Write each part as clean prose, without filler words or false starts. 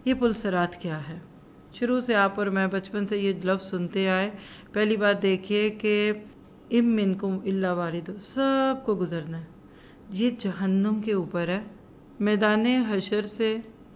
یہ پل صراط کیا ہے؟ شروع سے آپ اور میں بچپن سے یہ لفظ سنتے آئے. پہلی بات دیکھیے کہ ام منکم الا واردہ، سب کو گزرنا ہے. یہ جہنم کے اوپر ہے. میدان حشر سے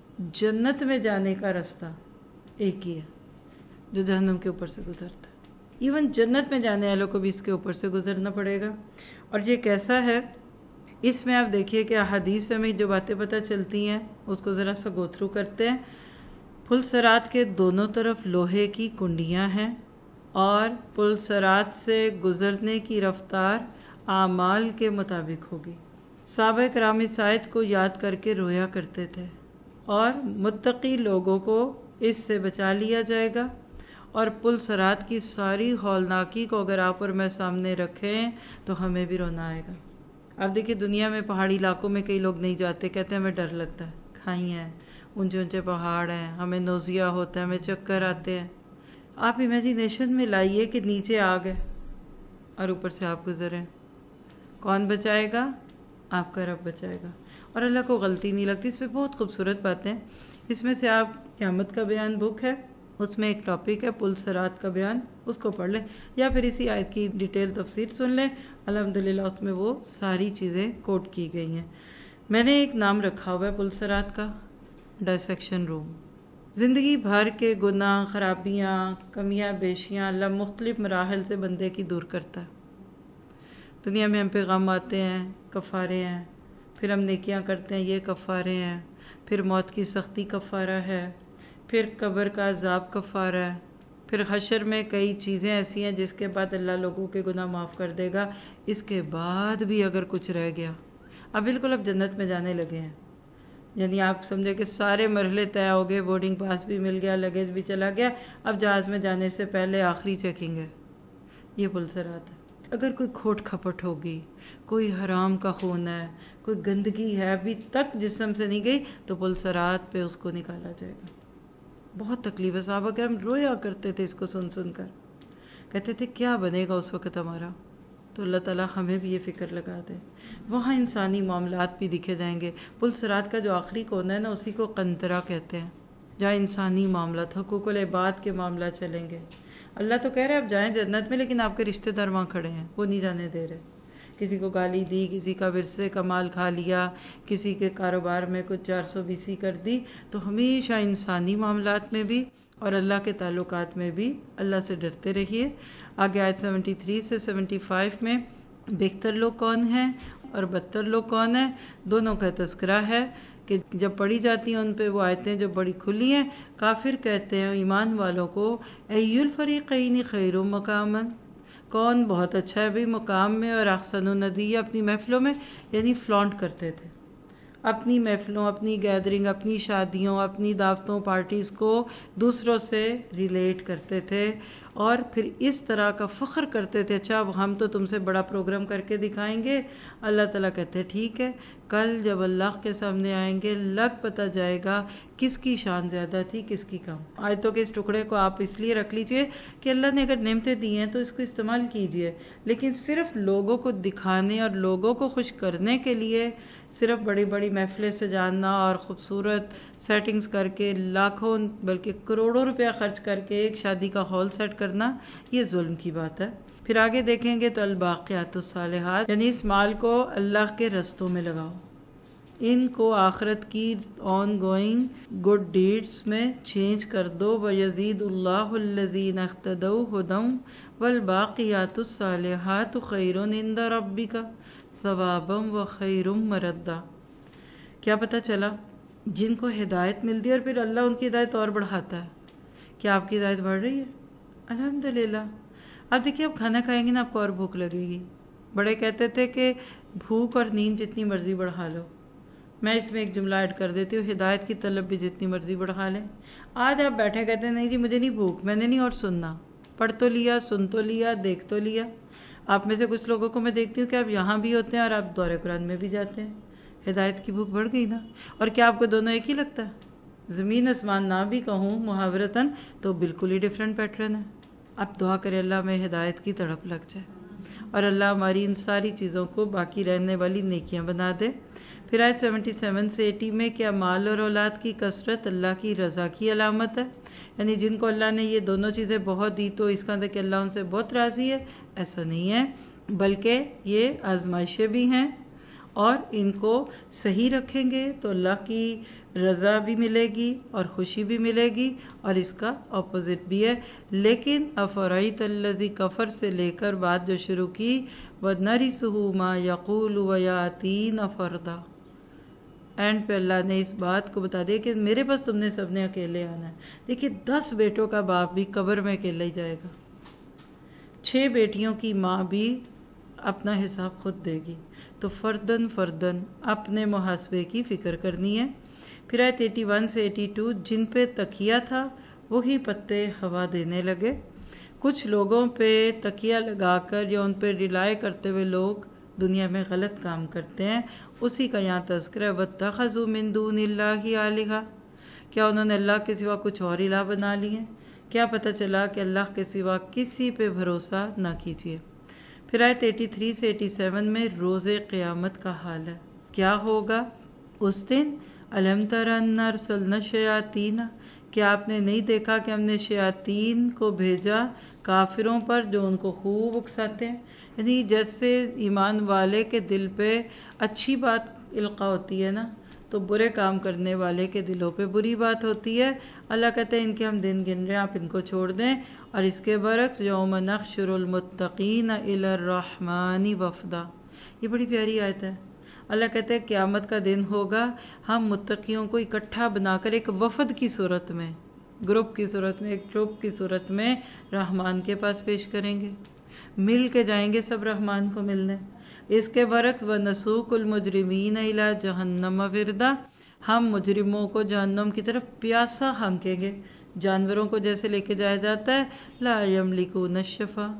جنت میں جانے کا راستہ ایک ہی ہے جو جہنم کے اوپر سے گزرتا ہے. ایون جنت میں جانے والوں کو بھی اس کے اوپر سے گزرنا پڑے گا. اور یہ کیسا ہے، اس میں آپ دیکھیے کہ احادیث سے ہمیں جو باتیں پتہ چلتی ہیں اس کو ذرا سا گو تھرو کرتے ہیں. پل صراط کے دونوں طرف لوہے کی کنڈیاں ہیں اور پل صراط سے گزرنے کی رفتار اعمال کے مطابق ہوگی. صحابہ کرام اس آیت کو یاد کر کے رویا کرتے تھے اور متقی لوگوں کو اس سے بچا لیا جائے گا. اور پل صراط کی ساری ہولناکی کو اگر آپ اور میں سامنے رکھیں تو ہمیں بھی رونا آئے گا. اب دیکھیے دنیا میں پہاڑی علاقوں میں کئی لوگ نہیں جاتے، کہتے ہیں ہمیں ڈر لگتا ہے، کھائی ہیں، اونچے اونچے پہاڑ ہیں، ہمیں نوزیا ہوتا ہے، ہمیں چکر آتے ہیں. آپ امیجینیشن میں لائیے کہ نیچے آگ ہے اور اوپر سے آپ گزریں، کون بچائے گا؟ آپ کا رب بچائے گا. اور اللہ کو غلطی نہیں لگتی. اس پہ بہت خوبصورت باتیں. اس میں سے آپ قیامت کا بیان بک ہے، اس میں ایک ٹاپک ہے پل صراط کا بیان، اس کو پڑھ لیں یا پھر اسی آیت کی ڈیٹیل تفسیر سن لیں. الحمدللہ اس میں وہ ساری چیزیں کوٹ کی گئی ہیں. میں نے ایک نام رکھا ہوا ہے پل صراط کا، ڈائسیکشن روم. زندگی بھر کے گناہ، خرابیاں، کمیاں بیشیاں اللہ مختلف مراحل سے بندے کی دور کرتا ہے. دنیا میں ہم پہ غم آتے ہیں، کفارے ہیں، پھر ہم نیکیاں کرتے ہیں، یہ کفارے ہیں، پھر موت کی سختی کفارہ ہے، پھر قبر کا عذاب کفارہ ہے، پھر حشر میں کئی چیزیں ایسی ہیں جس کے بعد اللہ لوگوں کے گناہ معاف کر دے گا. اس کے بعد بھی اگر کچھ رہ گیا، اب بالکل اب جنت میں جانے لگے ہیں، یعنی آپ سمجھے کہ سارے مرحلے طے ہو گئے، بورڈنگ پاس بھی مل گیا، لگیج بھی چلا گیا، اب جہاز میں جانے سے پہلے آخری چیکنگ ہے. یہ پل صراط ہے. اگر کوئی کھوٹ کھپٹ ہوگی، کوئی حرام کا خون ہے، کوئی گندگی ہے ابھی تک جسم سے نہیں گئی، تو پل صراط پہ اس کو نکالا جائے گا. بہت تکلیف ہے. صحابہ کرام رویا کرتے تھے اس کو سن سن کر، کہتے تھے کیا بنے گا اس وقت ہمارا. تو اللہ تعالیٰ ہمیں بھی یہ فکر لگا دے. وہاں انسانی معاملات بھی دکھے جائیں گے. پل صراط کا جو آخری کونا ہے نا، اسی کو قنطرہ کہتے ہیں، جہاں انسانی معاملات، حقوق العباد کے معاملات چلیں گے. اللہ تو کہہ رہے آپ جائیں جنت میں، لیکن آپ کے رشتہ دار وہاں کھڑے ہیں، وہ نہیں جانے دے رہے. کسی کو گالی دی، کسی کا ورثے کا مال کھا لیا، کسی کے کاروبار میں کچھ 420 کر دی. تو ہمیشہ انسانی معاملات میں بھی اور اللہ کے تعلقات میں بھی اللہ سے ڈرتے رہیے. آگے آیت 73 سے 75 میں بہتر لوگ کون ہیں اور بدتر لوگ کون ہیں، دونوں کا تذکرہ ہے کہ جب پڑھی جاتی ہیں ان پہ وہ آیتیں جو بڑی کھلی ہیں. کافر کہتے ہیں ایمان والوں کو، ای الفریقین خیر مقاما، کون بہت اچھا ہے بھی مقام میں، اور احسن ندیہ، اپنی محفلوں میں، یعنی فلانٹ کرتے تھے اپنی محفلوں، اپنی گیدرنگ، اپنی شادیوں، اپنی دعوتوں، پارٹیز کو دوسروں سے ریلیٹ کرتے تھے اور پھر اس طرح کا فخر کرتے تھے. اچھا اب ہم تو تم سے بڑا پروگرام کر کے دکھائیں گے. اللہ تعالیٰ کہتے ہیں ٹھیک ہے، کل جب اللہ کے سامنے آئیں گے لگ پتہ جائے گا کس کی شان زیادہ تھی، کس کی کم. آیتوں کے اس ٹکڑے کو آپ اس لیے رکھ لیجئے کہ اللہ نے اگر نعمتیں دی ہیں تو اس کو استعمال کیجئے، لیکن صرف لوگوں کو دکھانے اور لوگوں کو خوش کرنے کے لیے صرف بڑی بڑی محفلیں سجانا اور خوبصورت سیٹنگز کر کے لاکھوں بلکہ کروڑوں روپیہ خرچ کر کے ایک شادی کا ہال سیٹ کرنا، یہ ظلم کی بات ہے. پھر آگے دیکھیں گے تو الباقیات الصالحات، یعنی اس مال کو اللہ کے رستوں میں لگاؤ، ان کو آخرت کی آن گوئنگ گڈ ڈیڈز میں چینج کر دو. وَيَزِيدُ اللَّهُ الَّذِينَ اهْتَدَوْا هُدًى وَالْبَاقِيَاتُ الصَّالِحَاتُ خَيْرٌ عِندَ رَبِّكَ ثَوَابًا وَخَيْرٌ مَرَدًّا. کیا پتہ چلا؟ جن کو ہدایت ملتی ہے اور پھر اللہ ان کی ہدایت اور بڑھاتا ہے. کیا آپ کی ہدایت بڑھ رہی ہے؟ الحمدللہ. اب دیکھیے آپ کھانا کھائیں گے نا، آپ کو اور بھوک لگے گی. بڑے کہتے تھے کہ بھوک اور نیند جتنی مرضی بڑھا لو. میں اس میں ایک جملہ ایڈ کر دیتی ہوں، ہدایت کی طلب بھی جتنی مرضی بڑھا لیں. آج آپ بیٹھے کہتے ہیں نہیں جی مجھے نہیں بھوک، میں نے نہیں اور سننا، پڑھ تو لیا، سن تو لیا، دیکھ تو لیا. آپ میں سے کچھ لوگوں کو میں دیکھتی ہوں کہ آپ یہاں بھی ہوتے ہیں اور آپ دورہ قرآن میں بھی جاتے ہیں. ہدایت کی بھوک بڑھ گئی نا. اور کیا آپ کو دونوں ایک ہی لگتا ہے؟ زمین آسمان نہ بھی کہوں محاورتاً تو بالکل ہی ڈیفرنٹ پیٹرن ہے. اب دعا کرے اللہ میں ہدایت کی تڑپ لگ جائے اور اللہ ہماری ان ساری چیزوں کو باقی رہنے والی نیکیاں بنا دے. پھر آیت 77 سے 80 میں کیا مال اور اولاد کی کثرت اللہ کی رضا کی علامت ہے؟ یعنی جن کو اللہ نے یہ دونوں چیزیں بہت دی تو اس کا کہ اللہ ان سے بہت راضی ہے، ایسا نہیں ہے، بلکہ یہ آزمائشیں بھی ہیں، اور ان کو صحیح رکھیں گے تو اللہ کی رضا بھی ملے گی اور خوشی بھی ملے گی، اور اس کا اپوزٹ بھی ہے۔ لیکن افرائیت الذی کفر سے لے کر بات جو شروع کی وَنَرِثُهُ مَا يَقُولُ وَيَأْتِينَا فَرْدًا، اینڈ پہ اللہ نے اس بات کو بتا دیا کہ میرے پاس تم نے سب نے اکیلے آنا ہے۔ دیکھیے 10 بیٹوں کا باپ بھی قبر میں اکیلا ہی جائے گا، 6 بیٹیوں کی ماں بھی اپنا حساب خود دے گی، تو فردن فردن اپنے محاسبے کی فکر کرنی ہے۔ پھر آیت 81 سے 82 جن پہ تکیہ تھا وہی پتے ہوا دینے لگے۔ کچھ لوگوں پہ تکیہ لگا کر یا ان پہ ریلائے کرتے ہوئے لوگ دنیا میں غلط کام کرتے ہیں، اسی کا یہاں تذکرہ ہے۔ وَاتَّخَذُوا مِن دُونِ اللَّهِ آلِهَةً، کیا انہوں نے اللہ کے سوا کچھ اور الہ بنا لیے؟ کیا پتہ چلا کہ اللہ کے سوا کسی پہ بھروسہ نہ کیجیے۔ پھر آیت 83 سے 87 میں روز قیامت کا حال ہے، کیا ہوگا اس دن؟ أَلَمْ تَرَ أَنَّا أَرْسَلْنَا الشَّيَاطِينَ، کیا آپ نے نہیں دیکھا کہ ہم نے شیاطین کو بھیجا کافروں پر جو ان کو خوب اکساتے ہیں؟ یعنی جیسے ایمان والے کے دل پہ اچھی بات القاء ہوتی ہے نا، تو برے کام کرنے والے کے دلوں پہ بری بات ہوتی ہے۔ اللہ کہتے ہیں ان کے ہم دن گن رہے ہیں، آپ ان کو چھوڑ دیں۔ اور اس کے برعکس یوم نحشر المتقین الی الرحمن وفدا، یہ بڑی پیاری آیت ہے۔ اللہ کہتے ہیں قیامت کا دن ہوگا، ہم متقیوں کو اکٹھا بنا کر ایک وفد کی صورت میں، گروپ کی صورت میں، ایک گروپ کی صورت میں رحمان کے پاس پیش کریں گے، مل کے جائیں گے سب رحمان کو ملنے۔ اس کے برعکس وَنَسُوقُ الْمُجْرِمِينَ إِلَى جَهَنَّمَ وِرْدًا، ہم مجرموں کو جہنم کی طرف پیاسا ہانکیں گے، جانوروں کو جیسے لے کے جایا جاتا ہے۔ لا يملكون الشفاء،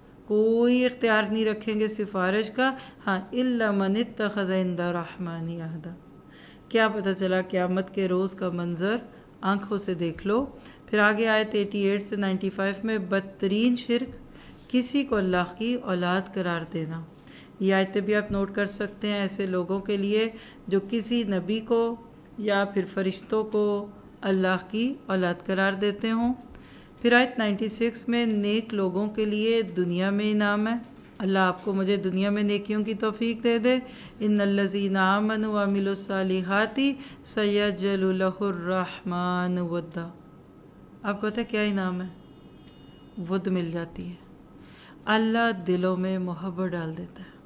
کوئی اختیار نہیں رکھیں گے سفارش کا، ہاں الا من اتخذ عند الرحمن عہدا۔ کیا پتہ چلا قیامت کے روز کا منظر آنکھوں سے دیکھ لو۔ پھر آگے آیت 88 سے 95 میں بدترین شرک کسی کو اللہ کی اولاد قرار دینا۔ یہ آیتیں بھی آپ نوٹ کر سکتے ہیں ایسے لوگوں کے لیے جو کسی نبی کو یا پھر فرشتوں کو اللہ کی اولاد قرار دیتے ہوں۔ پھر آیت 96 میں نیک لوگوں کے لیے دنیا میں انعام ہے، اللہ آپ کو مجھے دنیا میں نیکیوں کی توفیق دے دے۔ ان الذین آمنوا وعملوا الصالحات سیجعل لہ الرحمن ودا، آپ کو پتہ ہے کیا انعام ہے؟ ود مل جاتی ہے، اللہ دلوں میں محبت ڈال دیتا ہے۔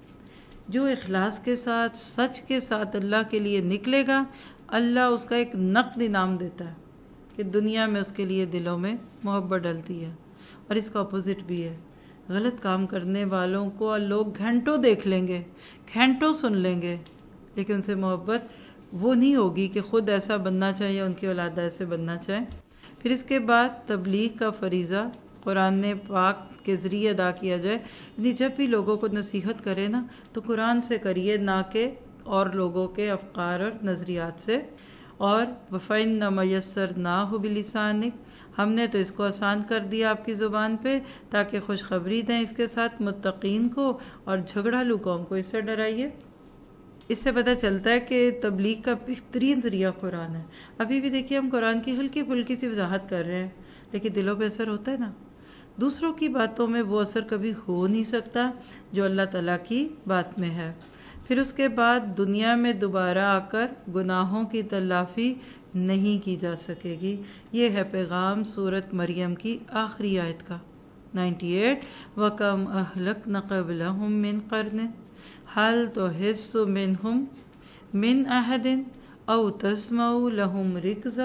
جو اخلاص کے ساتھ سچ کے ساتھ اللہ کے لیے نکلے گا، اللہ اس کا ایک نقد انعام دیتا ہے کہ دنیا میں اس کے لیے دلوں میں محبت ڈلتی ہے۔ اور اس کا اپوزٹ بھی ہے، غلط کام کرنے والوں کو لوگ گھنٹوں دیکھ لیں گے، گھنٹوں سن لیں گے، لیکن ان سے محبت وہ نہیں ہوگی کہ خود ایسا بننا چاہے یا ان کی اولاد ایسے بننا چاہے۔ پھر اس کے بعد تبلیغ کا فریضہ قرآن پاک کے ذریعے ادا کیا جائے، یعنی جب بھی لوگوں کو نصیحت کرے نا تو قرآن سے کریے، نہ کہ اور لوگوں کے افکار اور نظریات سے۔ اور وَفَإِنَّمَا يَسَّرْنَاهُ بِلِسَانِكَ، ہم نے تو اس کو آسان کر دیا آپ کی زبان پہ تاکہ خوشخبری دیں اس کے ساتھ متقین کو، اور جھگڑالو قوم کو اس سے ڈرائیے۔ اس سے پتہ چلتا ہے کہ تبلیغ کا بہترین ذریعہ قرآن ہے۔ ابھی بھی دیکھیے ہم قرآن کی ہلکی پھلکی سی وضاحت کر رہے ہیں، لیکن دلوں پہ اثر ہوتا ہے نا۔ دوسروں کی باتوں میں وہ اثر کبھی ہو نہیں سکتا جو اللہ تعالیٰ کی بات میں ہے۔ پھر اس کے بعد دنیا میں دوبارہ آ کر گناہوں کی تلافی نہیں کی جا سکے گی۔ یہ ہے پیغام سورۃ مریم کی آخری آیت کا 98۔ وَكَمْ أَهْلَكْنَا قَبْلَهُمْ مِنْ قَرْنٍ هَلْ تُحِسُّ مِنْهُمْ مِنْ أَحَدٍ أَوْ تَسْمَعُ لَهُمْ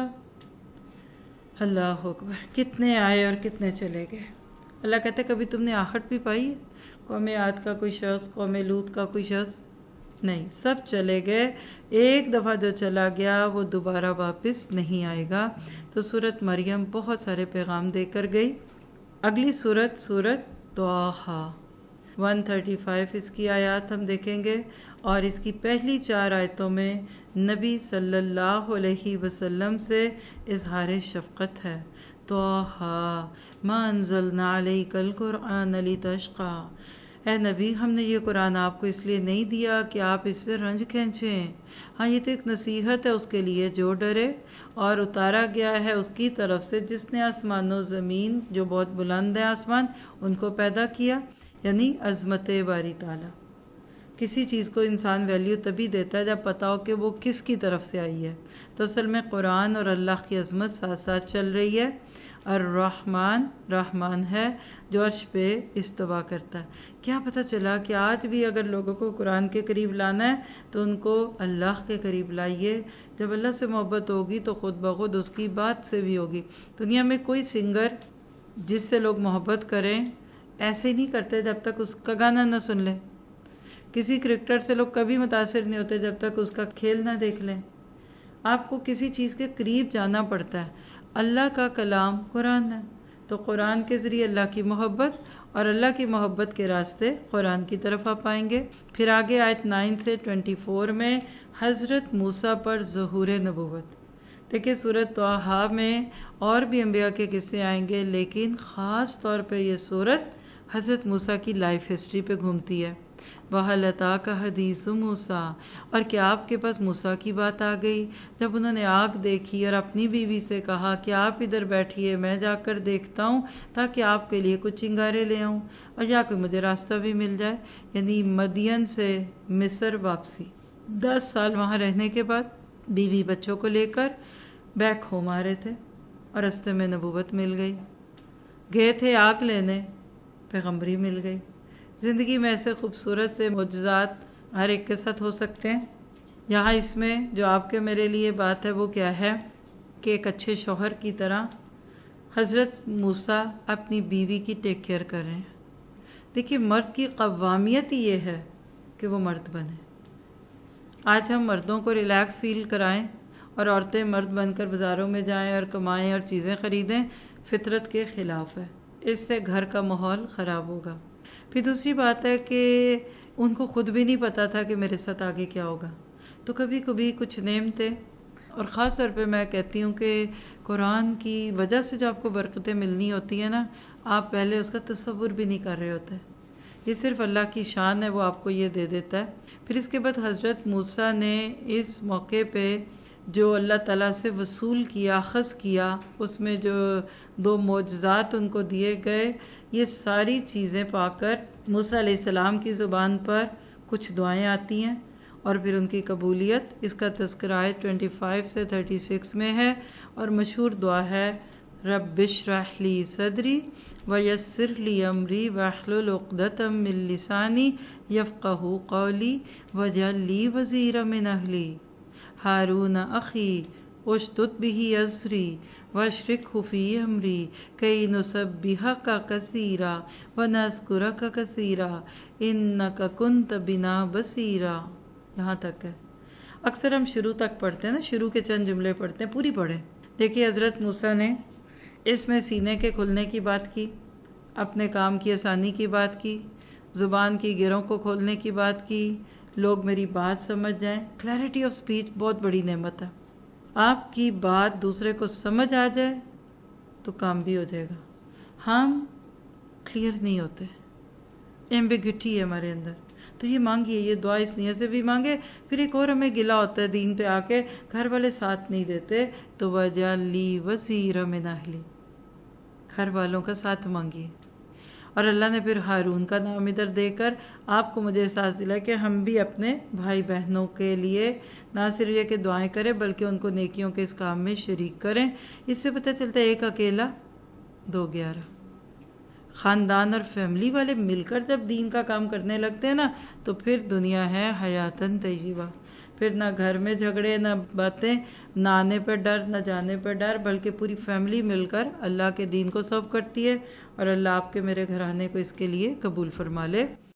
رِكْزًا۔ اللہ اکبر، کتنے آئے اور کتنے چلے گئے۔ اللہ کہتے کبھی تم نے آخرت بھی پائی ہے؟ قوم عاد کا کوئی شخص، قوم لوط کا کوئی شخص نہیں، سب چلے گئے۔ ایک دفعہ جو چلا گیا وہ دوبارہ واپس نہیں آئے گا۔ تو سورۃ مریم بہت سارے پیغام دے کر گئی۔ اگلی سورت طٰہٰ 135 اس کی آیات ہم دیکھیں گے، اور اس کی پہلی 4 آیتوں میں نبی صلی اللہ علیہ وسلم سے اظہار شفقت ہے۔ طٰہٰ مَا أَنزَلْنَا عَلَيْكَ الْقُرْآنَ لِتَشْقَىٰ، اے نبی ہم نے یہ قرآن آپ کو اس لیے نہیں دیا کہ آپ اس سے رنج کھینچیں، ہاں یہ تو ایک نصیحت ہے اس کے لیے جو ڈرے، اور اتارا گیا ہے اس کی طرف سے جس نے آسمان و زمین جو بہت بلند ہے آسمان ان کو پیدا کیا، یعنی عظمت باری تعالیٰ۔ کسی چیز کو انسان ویلیو تبھی دیتا ہے جب پتہ ہو کہ وہ کس کی طرف سے آئی ہے۔ تو اصل میں قرآن اور اللہ کی عظمت ساتھ ساتھ چل رہی ہے۔ الرحمن رحمان ہے جو عرش پہ استوا کرتا ہے۔ کیا پتہ چلا کہ آج بھی اگر لوگوں کو قرآن کے قریب لانا ہے تو ان کو اللہ کے قریب لائیے۔ جب اللہ سے محبت ہوگی تو خود بخود اس کی بات سے بھی ہوگی۔ دنیا میں کوئی سنگر جس سے لوگ محبت کریں ایسے ہی نہیں کرتے جب تک اس کا گانا نہ سن لیں۔ کسی کرکٹر سے لوگ کبھی متاثر نہیں ہوتے جب تک اس کا کھیل نہ دیکھ لیں۔ آپ کو کسی چیز کے قریب جانا پڑتا ہے۔ اللہ کا کلام قرآن ہے تو قرآن کے ذریعے اللہ کی محبت اور اللہ کی محبت کے راستے قرآن کی طرف آپ آئیں گے۔ پھر آگے آیت 9 سے 24 میں حضرت موسیٰ پر ظہور نبوت۔ دیکھیں سورۃ طٰہٰ میں اور بھی انبیاء کے قصے آئیں گے لیکن خاص طور پہ یہ سورت حضرت موسیٰ کی لائف ہسٹری پہ گھومتی ہے۔ وَهَلْ أَتَاكَ حَدِيثُ مُوسَىٰ، اور کیا آپ کے پاس موسیٰ کی بات آ گئی جب انہوں نے آگ دیکھی اور اپنی بیوی سے کہا کہ آپ ادھر بیٹھیے میں جا کر دیکھتا ہوں تاکہ آپ کے لیے کچھ چنگارے لے آؤں اور یا کوئی مجھے راستہ بھی مل جائے، یعنی مدین سے مصر واپسی۔ 10 سال وہاں رہنے کے بعد بیوی بچوں کو لے کر بیک ہوم آ رہے تھے اور راستے میں نبوت مل گئی۔ گئے تھے آگ لینے، پیغمبری مل گئی۔ زندگی میں ایسے خوبصورت سے معجزات ہر ایک کے ساتھ ہو سکتے ہیں۔ یہاں اس میں جو آپ کے میرے لیے بات ہے وہ کیا ہے کہ ایک اچھے شوہر کی طرح حضرت موسیٰ اپنی بیوی کی ٹیک کیئر کر رہے ہیں۔ دیکھیے مرد کی قوامیت ہی یہ ہے کہ وہ مرد بنے۔ آج ہم مردوں کو ریلیکس فیل کرائیں اور عورتیں مرد بن کر بازاروں میں جائیں اور کمائیں اور چیزیں خریدیں، فطرت کے خلاف ہے۔ اس سے گھر کا ماحول خراب ہوگا۔ پھر دوسری بات ہے کہ ان کو خود بھی نہیں پتا تھا کہ میرے ساتھ آگے کیا ہوگا، تو کبھی کبھی کچھ نعمتیں، اور خاص طور پہ میں کہتی ہوں کہ قرآن کی وجہ سے جو آپ کو برکتیں ملنی ہوتی ہیں نا، آپ پہلے اس کا تصور بھی نہیں کر رہے ہوتے۔ یہ صرف اللہ کی شان ہے، وہ آپ کو یہ دے دیتا ہے۔ پھر اس کے بعد حضرت موسیٰ نے اس موقع پہ جو اللہ تعالیٰ سے وصول کیا، اخذ کیا، اس میں جو 2 معجزات ان کو دیے گئے، یہ ساری چیزیں پا کر موسیٰ علیہ السلام کی زبان پر کچھ دعائیں آتی ہیں اور پھر ان کی قبولیت۔ اس کا تذکرہ آیت 25 سے 36 میں ہے اور مشہور دعا ہے رب اشرح لی صدری ویسر لی امری واحلل عقدۃ من لسانی یفقہوا قولی واجعل لی وزیرا من اہلی ہارون اخی اشدد بہ ازری واشرکہ فی امری کئی نسبحک کثیرا ونذکرک کثیرا انک کنت بنا بصیرا۔ یہاں تک ہے۔ اکثر ہم شروع تک پڑھتے ہیں نا، شروع کے چند جملے پڑھتے ہیں، پوری پڑھیں۔ دیکھیے حضرت موسیٰ نے اس میں سینے کے کھلنے کی بات کی، اپنے کام کی آسانی کی بات کی، زبان کی گروں کو کھولنے کی بات کی، لوگ میری بات سمجھ جائیں۔ کلیئرٹی آف سپیچ بہت بڑی نعمت ہے۔ آپ کی بات دوسرے کو سمجھ آ جائے تو کام بھی ہو جائے گا۔ ہم کلیئر نہیں ہوتے، ایمبیگوٹی ہے ہمارے اندر، تو یہ مانگیے، یہ دعا اس نیت سے بھی مانگے۔ پھر ایک اور ہمیں گلہ ہوتا ہے دین پہ آ کے، گھر والے ساتھ نہیں دیتے تو وَاجْعَل لِّی وَزِیرًا مِّنْ أَہْلِی، گھر والوں کا ساتھ مانگیے۔ اور اللہ نے پھر ہارون کا نام ادھر دے کر آپ کو مجھے احساس دلایا کہ ہم بھی اپنے بھائی بہنوں کے لیے نہ صرف یہ کہ دعائیں کریں بلکہ ان کو نیکیوں کے اس کام میں شریک کریں۔ اس سے پتہ چلتا ہے ایک اکیلا 2 11۔ خاندان اور فیملی والے مل کر جب دین کا کام کرنے لگتے ہیں نا تو پھر دنیا ہے حیاتن طیبہ۔ پھر نہ گھر میں جھگڑے، نہ باتیں، نہ آنے پہ ڈر، نہ جانے پہ ڈر، بلکہ پوری فیملی مل کر اللہ کے دین کو سرو کرتی ہے، اور اللہ آپ کے میرے گھرانے کو اس کے لیے قبول فرما لے۔